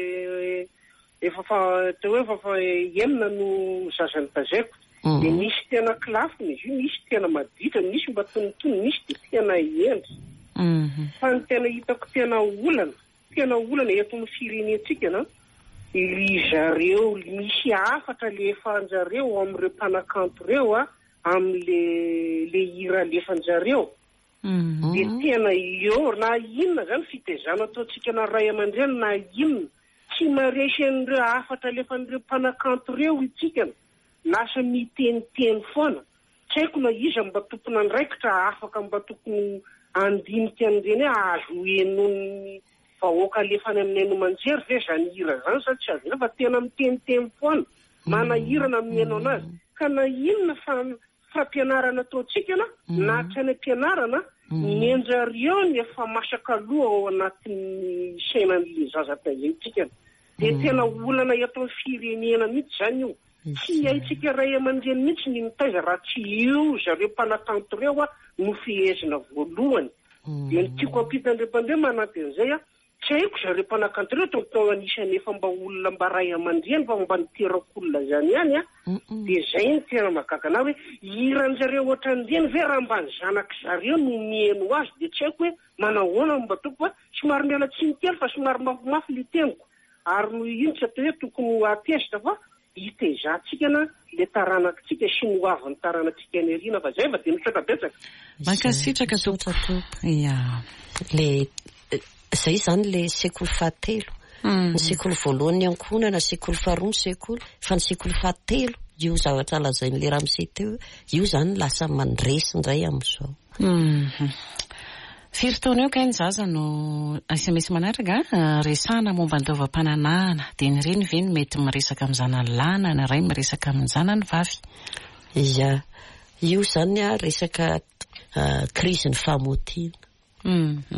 efa enina no zazany tazaiko dia misy tena kilafony izy io misy tena maditra misy mba tonotony misy dia tena endry fa ny tena hitako tena olana eto amin'ny firenentsika na zareo misy afatra lefanjareo amin'ireo mpanakanto reo amin'le hira lefanjareo dia tena eo na inona zany fitezana ataontsika na ray aman-dreny na inona tsy maresy an'ireo afatra lefan'ireo mpanakanto reo itsika lasa miteniteny foana tsy haiko na iza mba tompona andraikitra afaka mba tokony andinika an'ireny azo enony vahoaka alefany amin'ny no manjery ve zany hira zany sa tsy azo fa tena miteniteny foana manahirana mihaino anazy ka na inona fampianarana ataontsika na tsy any ampianarana mienjareo ny efa masaka aloha ao anatin'ny sainan'le zaza tazentsika dia tena olana eto amin'ny firenena mihitsy zany io tsy haitsika ray aman-dreny mihitsy ny mitaiza raha tsy io zareo mpanakanto reo no fihezina voalohany dia ny tiako ampitandrepandre manampy an'izay tsy haiko zareo mpanakanto reo tao anisany efa mba olona mba ray aman-dreny fa mba niterako olona zany ihany dia zay ny tena mahagaga hoe hiranjareo ohatran'ireny ve raha mba ny zanak' zareo no mihaino azy dia tsy haiko hoe manahoana mba toko somary miala tsiny kely fa somary mafimafy le teniko ary no ino tsy atao hoe tokony atezitra fa hitezatsika na le taranakitsika sy ny hoavin'ny taranakitsika any ariana fa zay fa dia mitraka betsaka mankasitraka tompoko le zay zany le sekoly fahatelo ny sekoly voalohany ankohonana sekoly faharoa ny sekoly fa ny sekoly fahatelo io zavatra lazain'le raha misy teo io zany lasa mandresy indray amin'izao firy-taona eo ka ny zaza no SMS manaraka resahana momba ny taovam-pananahana dia ny reny ve ny mety miresaka amin'ny zanany lana ny ray miresaka amin'ny zanany vavy ia io zany resaka krizin'ny fahamotiana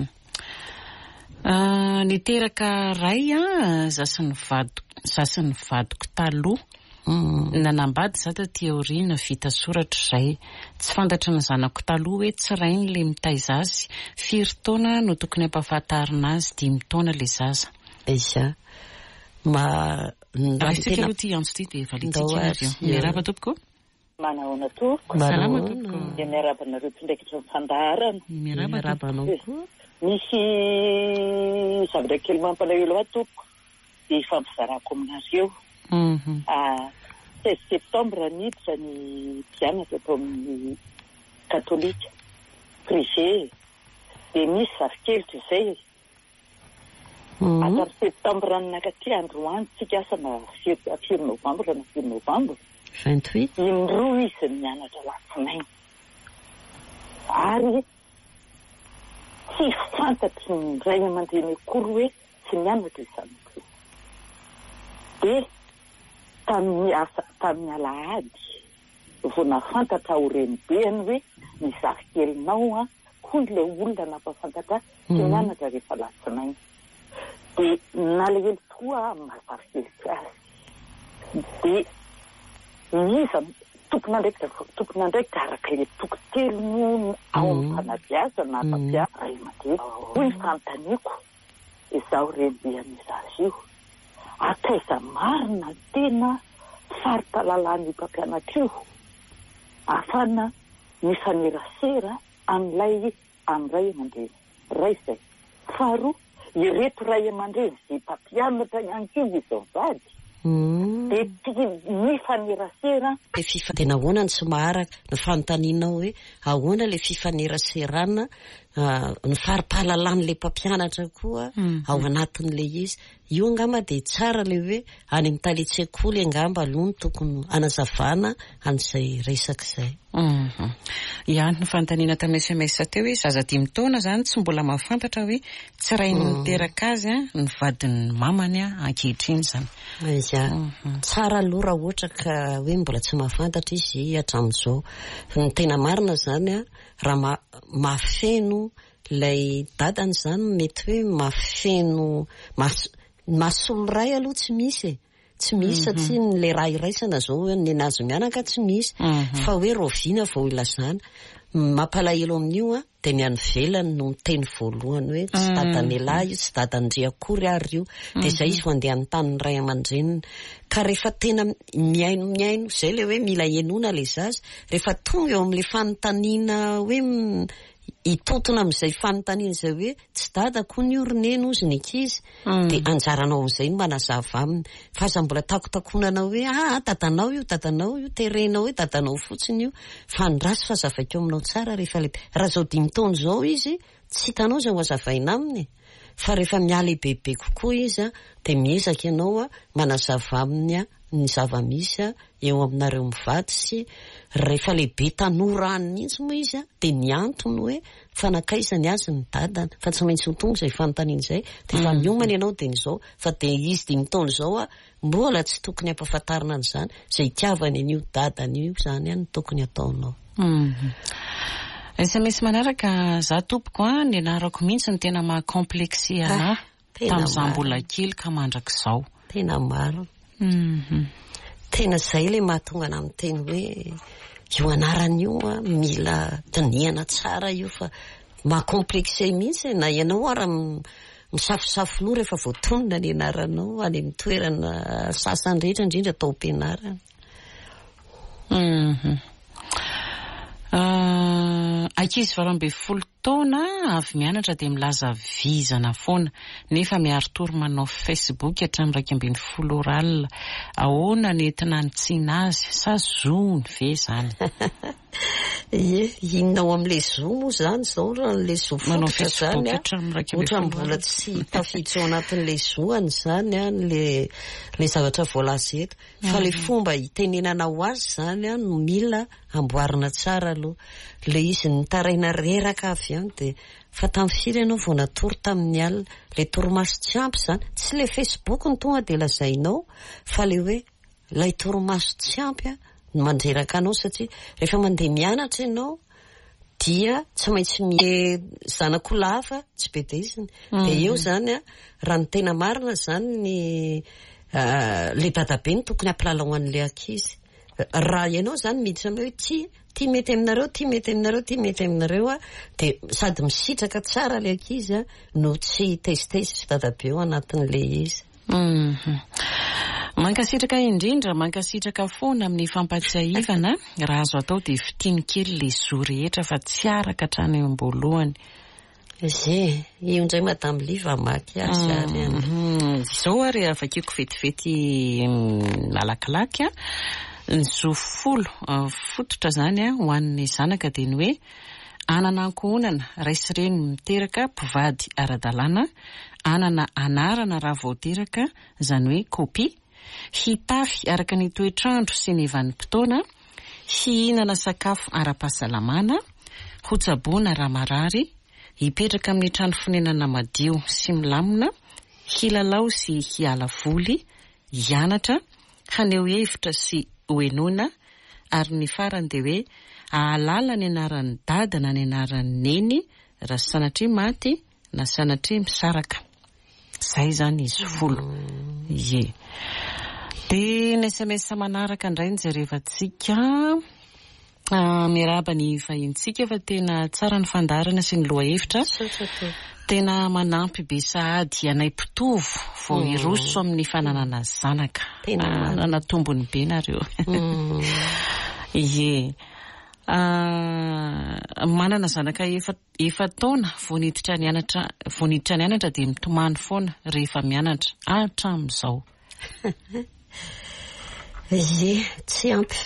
niteraka ray zasy ny vadiko taloha nanambady za taty aoriana vita soratra izay tsy fantatra ny zanako taloha hoe tsy rainy le mitaiza azy firy taona no tokony ampahafantarina azy 5 taona le zaza iza rahaisika aloha ty antso ty dia efa letika miaraba tompoko manahona tompoko salama tompoko dia miarabanareo tsindraikitra mifandaharana miarabanao koa misy zavatra kely mampalahelo ahy tompoko dia fampizarako aminareo 16 septembre niditra ny mpianatra atao amin'ny katolika privé dia misy zafikelitra izay atary septembre nanakaty androany tsika asa na firy novembre na firy novembre 28 indroa izy mianatra latsinainy ary tsy fantatry ny ray aman-dreny akory hoe tsy mianatra izany dia tamin'ny alahady vao nafantatra ho renibeny hoe ny zavikelinao koa le olona nampafantatra tsy mianatra rehefa latsinainy dia nalehelo tokoa mazavikelika azy dia iza tompona ndraiky araka le tokotelo no ao amin'ny fanabiaza na mpapiasa ray aman-dreny hoy ny fanontaniako izaho renby amizazy io ataiza marina tena faripahalalany mpampianatra io afana mifanerasera amin'ilay ray aman-dreny ray zay faharoa ireto ray aman-dreny zay mpampianatra ihany koa izao vady de tia mifanerasera tena ahoana ny tsy maharaka ny fanontaniana hoe ahoana le fifaneraserana ny faripahalalany le mpampianatra koa ao anatin'le izy io angamba de tsara le hoe any amin'ny talitsekoly angamba aloha ny tokony anazavana an'izay resaka izay ihany ny fanontaniana tamin'ny SMS teo hoe zaza 5 taona zany tsy mbola mahafantatra hoe tsy ray niteraka azy ny vadin'ny mamany ankehitriny zany tsara aloha raha ohatra ka hoe mbola tsy mahafantatra izy hatramin'izao ny tena marina zany raha mafeno lay dadany zany mety hoe mafeno masolo ray aloha tsy misy satria le raha iraisana zao ny anazy mianaka tsy misy fa hoe roviana vao ilazana mampalahelo amin'io de ny any velany no miteny voalohany hoe tsy dadany lahy io tsy dadany akory ary io de zay izy mandeha amin'ny tanin'ny ray aman-dreniny ka rehefa tena miaino zay le hoe mila enona le zazy rehefa tonga eo amin'le fanontaniana hoe itotona amin'izay fanontaniana zay hoe tsy dadako ny oronena ozy ny ankizy de anjaranao amin'izay no manazava aminy fa aza mbola takotakonana hoe dadanao io terenao hoe dadanao fotsiny io fa ndrasy fa zavakeo aminao tsara rehefa raha zao 5 taona zao izy tsy hitanao zay ho azavaina aminy fa rehefa mialehibehibe kokoa izy de miezaka ianao manazava aminy ny zava-misy eo aminareo mivady sy rehefa lehibe tanora any mihitsy moa izy de ny antony hoe fanakaizany azy ny dadana fa tsy maintsy ho tonga zay fanontaniana zay de fa miomana ianao de n'izao fa de izy 5 taona zao mbola tsy tokony ampahafantarina an'izany zay itiavany an'io dadany io zany ny tokony ataonao. SMS manaraka za tompoko ny anarako mihitsy ny tena mahakomplexy ana tamin'izao mbola kely ka mandrak'izao tena maro tena zay le mahatonga ana amin'ny teny hoe io anaran'io mila tiniana tsara io fa mahakomplexé mihitsy na ianao raha misafosafoloha rehefa voatonona ny anaranao any amin'ny toerana sasany rehetra indrindra atao am-pianarana. Ankizy 12 taona avy mianatra de milaza vizana foana nefa miarotoro manao Facebook hatramin'ny 12 oral ahoana nentina nitsina azy sa zony ve zany inao amin'le zo moa zany zao le zo manao Facebook hatramin'ny ohatra mbola tsy tafiditra ao anatin'le zoany zany le zavatra voalaza eto fa le fomba hitenenana ho azy zany no mila amboarina tsara aloha le izy nitaraina reraka avy any de fa tamin'ny firy ianao vao natory tamin'ny alina le toromaso tsy ampy zany tsy le Facebook ny tonga de lazainao fa le hoe lay toromaso tsy ampy mandreraka anao satria rehefa mandeha mianatra ianao dia tsy maintsy zanako lava tsy be de iziny de eo zany raha ny tena marina zany ny le dadabe ny tokony ampilalao an'le ankizy raha ianao zany miditra aminao hoe ty mety aminareo de sady misitraka tsara le ankizy no tsy tezitezi sy dadabe eo anatin'le izy. Mankasitraka indrindra mankasitraka foana amin'ny fampatsiahivana raha azo atao de fitiny kely le zo rehetra fa tsy araka hatrany eo am-boalohany. Io ndray madame Liva maky azy ary zao ary avakeko fetifety malakilaky ny zo 10 fototra zany ho an'ny zanaka de ny hoe anana ankohonana raisy reny miteraka mpivady ara-dalàna anana anarana raha voateraka zany hoe kopy hitafy araka ny toetrandro sy ny vanim-potoana hihinana sakafo ara-pahasalamana hotsaboana raha marary hipetraka amin'ny trano fonenana madio sy milamina hilalao sy hiala voly hianatra haneo hevitra sy hoenona ary ny farany de hoe ahalala ny anaran'ny dada na ny anaran'ny neny raha sanatria maty na sanatria misaraka zay zany izy 10 Dia ny SMS manaraka indray ny jerevantsika miaraba ny vahintsika fa tena tsara ny fandarana sy ny loha-hevitra. Tena manampy be sahady anay mpitovo vao iroso amin'ny fananana zanaka. Nanatombony be nareo. Ie. Manana zanaka efa taona vao niditra ny anatra dia mitomany foana rehefa mianatra hatramin'izao. Ie, tsy ampy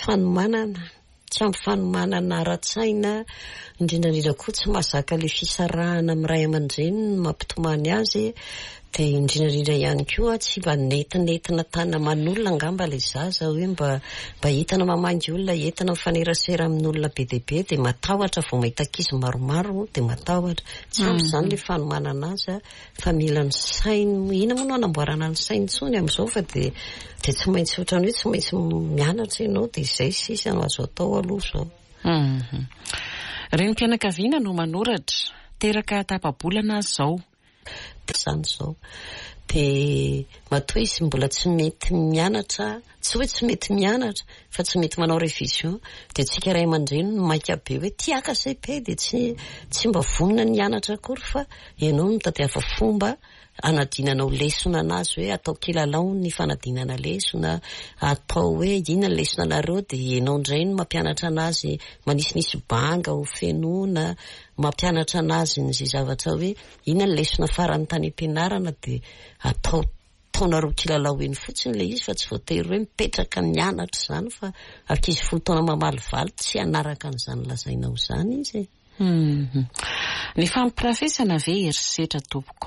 fanomanana ara-tsaina, indrindrandrindra koa tsy mahazaka le fisarahana amin'ny ray aman-dreny mampitomany azy, dia indrindrandrindra ihany koa tsy mba nentinentina tana man'olona angamba le zaza hoe mba hitana mamangy olona, entina mifanerasera amin'olona be dia be, dia matahotra vao mahita ankizy maromaro dia matahotra. Tsy ampy izany le fanomanana azy fa mila ny sainy, ina moa no anamboarana ny sainy tsony amin'izao fa dia tsy maintsy ohatrany hoe tsy maintsy mianatra ianao dia izay sisa no azo atao aloha izao. Renim-pianakaviana no manoratra teraka tapa-bolana izao. Izany izao dia matoa izy mbola tsy mety mianatra, tsy hoe tsy mety mianatra fa tsy mety manao révision, dia tsika ray aman-dreny no maika be hoe tiaka CP dia tsy mba vonona ny hianatra akory fa ianao no mitadiava fomba anadinanao lesona anazy hoe atao kilalao ny fanadinana lesona, atao hoe inona ny lesona nareo, dia ianao indray no mampianatra anazy manisinisy banga ho fenoina, mampianatra anazy ny zay zavatra hoe inona ny lesona farany tany am-pianarana, dia ataonareo kilalao eny fotsiny le izy fa tsy voatery hoe mipetraka mianatra izany fa ankizy 10 taona mamalivaly tsy hanaraka an'izany lazainao izany izy. Ny fampirafesana ve herisetra tompoko?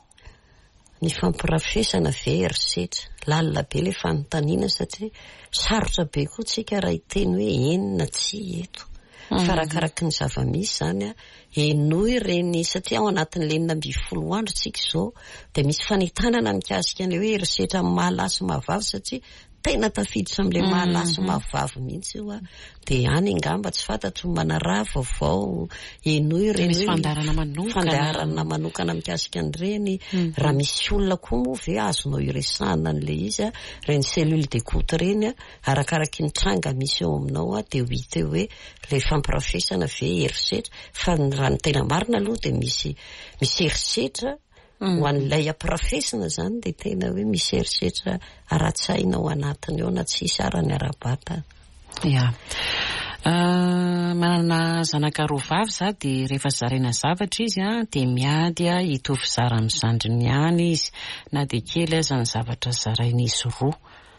Ny fampirafesana ve herisetra lalina be le fanontaniana satria sarotra be koa tsika raha hiteny hoe enina tsy eto. Farakaraky ny zava-misy izany enoy ireny satria ao anatin'ny 9-10 andro tsika izao dia misy fanentanana mikasika an'ilay hoe herisetra amin'ny mahalasy mahavavy satria tena tafiditra amin'ilay mahalasy mahavavy mihitsy io dia any angamba tsy fantatro manaraha vaovao enoy ireny fandaharana manokana mikasika an'ireny. Raha misy olona koa moa ve azonao iresahana an'ilay izy ireny cellule d'écoute ireny arakaraky ny tranga misy eo aminao dia ho hita hoe ilay fampirafesana ve herisetra fa raha ny tena marina aloha dia misy herisetra ho an'ilay ampirafesana izany dia tena hoe misy herisetra ara-tsaina ao anatiny eo na tsisy arany ara-bata. Ya. Manana zanaka roa vavy za dia rehefa zaraina zavatra izy dia miady hitovy zara amin'ny zandriny ihany izy na dia kely aza ny zavatra zaraina izy roa.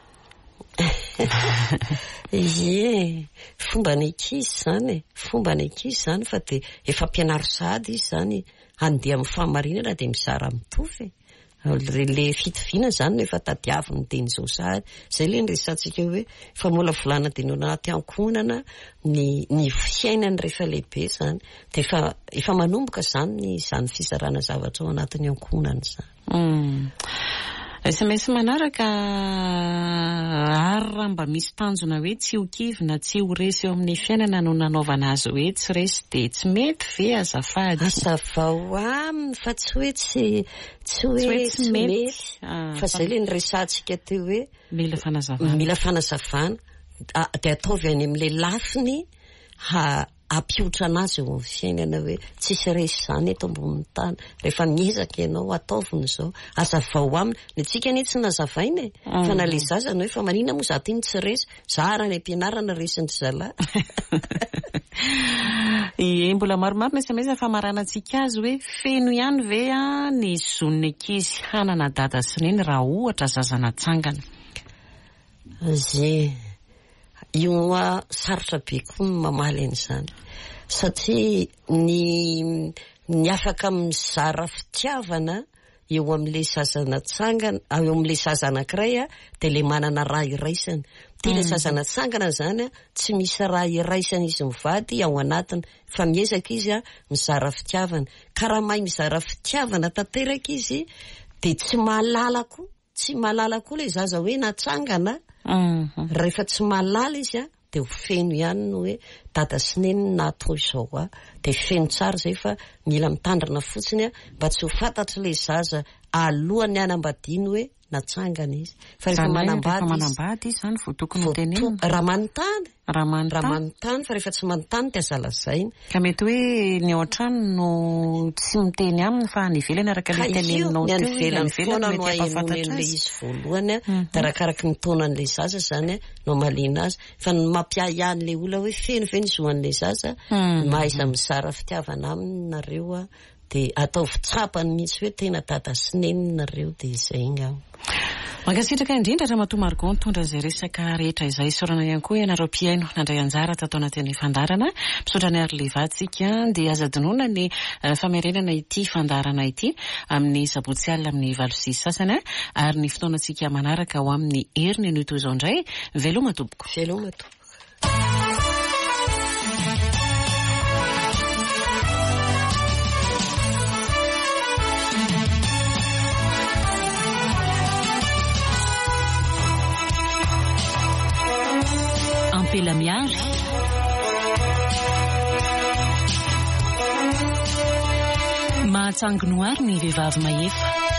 Ie, fomba ny ankizy zany fa dia efa mpianaro sahady izy zany andeha amin'ny fahamarinana dia mizara mitovy. Le fitoviana zany no efa tadiaviny teny izao sahady izay le nyresantsika hoe fa mola volana dia no anaty ankonana ny fiainany rehefa lehibe zany dia efa manomboka zany fizarana zavatra ao anatin'ny ankonana zany. SMS manaraka ary raha mba misy tanjona hoe tsy ho kivina tsy ho resy eo amin'ny fiainana no nanaovana azy hoe tsy resy dia tsy mety ve azafady? Azavao aminy fa tsy hoe tsy mety fa izay le nyresantsika teo hoe mila fanazavana dia ataovy any amin'ilay lafiny ampiotra anazy eo amin'ny fiainana hoe tsisy resy izany eto ambonin'ny tany rehefa miezaka ianao ataoviny izao azavao aminy ny tsika anie tsy nazavaina fa na le zazana hoe fa manina moa za tiny tsy resy za ara ny ampianarana resiny zalahy. Mbola maromaro ny SMS fa maranantsika azy hoe feno ihany ve ny zon'ny ankizy hanana dada sy neny raha ohatra zazana tsangana. Io sarotra be koa ny mamaly an'izany satria ny afaka mizara fitiavana eo amin'ilay zazana tsangana eo amin'ilay zaza anankiray dia ilay manana raha iraisany. Dia ilay zazana tsangana zany tsy misy raha iraisany izy mivady ao anatiny fa miezaka izy mizara fitiavana ka raha mahay mizara fitiavana tanteraka izy dia tsy mahalala koa ilay zaza hoe natsangana. Rehefa tsy mahalala izy dia ho feno ihany no hoe dada sy neny natao izao dia feno tsara izay fa mila mitandrina fotsiny mba tsy ho fantatra ilay zaza alohany anambadiany hoe natsangana izy fa rehefa manambady izy zany vao tokony ho tenenina raha manontany raha manontany fa rehefa tsy manontany dia aza lazaina ka mety hoe ny ao an-trano no tsy miteny aminy fa ny ivelany araka le teneninao ny ivelany foana no ahenonen'le izy voalohany dia arakaraky ny taonan'le zaza zany no malina azy fa ny mampiahian'le olona hoe fenofeno izoan'le zaza mahaiza mizara fitiavana aminareo dia atao fitsapany mihitsy hoe tena dada sy neninareo dia izay ngao Mankasitraka indrindra raha matoa Margot mitondra izay resaka rehetra izay sorana ihany koa ianareo mpiaino nandray anjara tato anatin'ny fandarana misaotra ny ary levatsika dia aza dinoana ny famerenana ity fandarana ity amin'ny sabotsy alina amin'ny 8 sasany ary ny fotoanantsika manaraka ho amin'ny heriny no toy izao indray veloma tompoko Ampela miary mahatsanginoary ny vehivavy mahefa